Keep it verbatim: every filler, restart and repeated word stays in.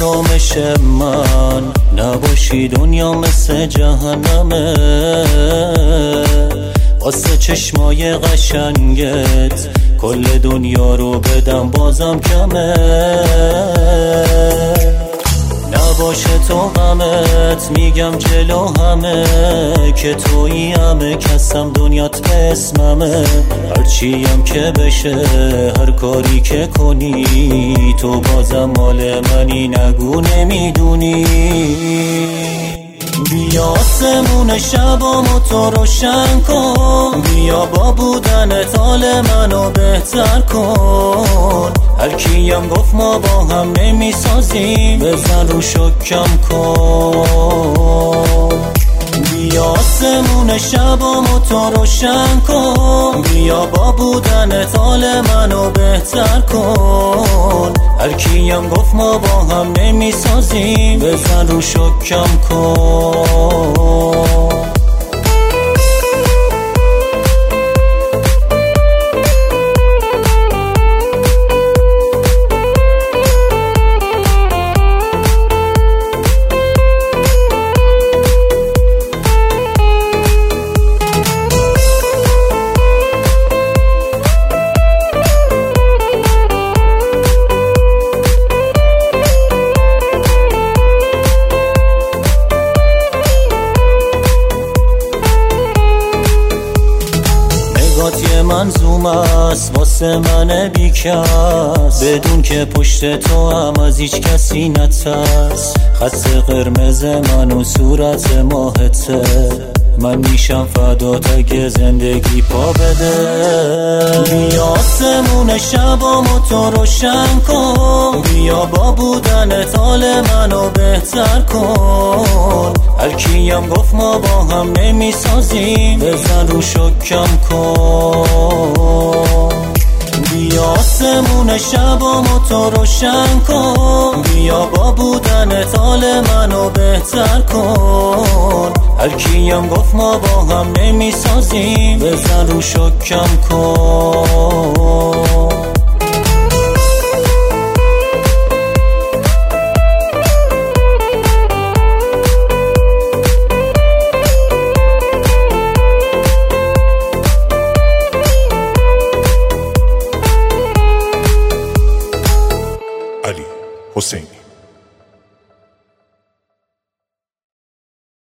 آرامش من نباشی دنیا مثل جهنمه، واسه چشمای قشنگت کل دنیا رو بدم بازم کمه. نباشه تو غمت میگم جلو همه که تویی همه کسم دنیات به اسممه. هرچیم که بشه هر کاری که کنی تو بازم مال منی، نگو نمیدونی. بیا آسمون شبامو تو روشن کن، بیا با بودنت حال منو بهتر کن. هر کیم گفت ما با هم نمیسازیم، بزن رو شکم کن. بیا آسمون شبامو تو روشن کن، بیا با بودنت حال منو بهتر کن. هر کیم گفت ما با هم نمیسازیم، بزن رو شکم کن. یه منظوم است واسه من بیکس، بدون که پشت تو هم از هیچ کسی نترس. خط قرمز من و صورت ماهته، من میشم فدات اگه زندگی پا بده. بیا آسمون شبامو تو روشن کن، بیا با بودنت حال منو بهتر کن. هر کیم گفت ما با هم نمیسازیم، بزن رو شکم کن. بیا آسمون شبامو تو روشن کن، بیا با بودنت حال منو بهتر کن. هر کیم گفت ما با هم نمیسازیم، بزن رو شکم کن. علی حسینی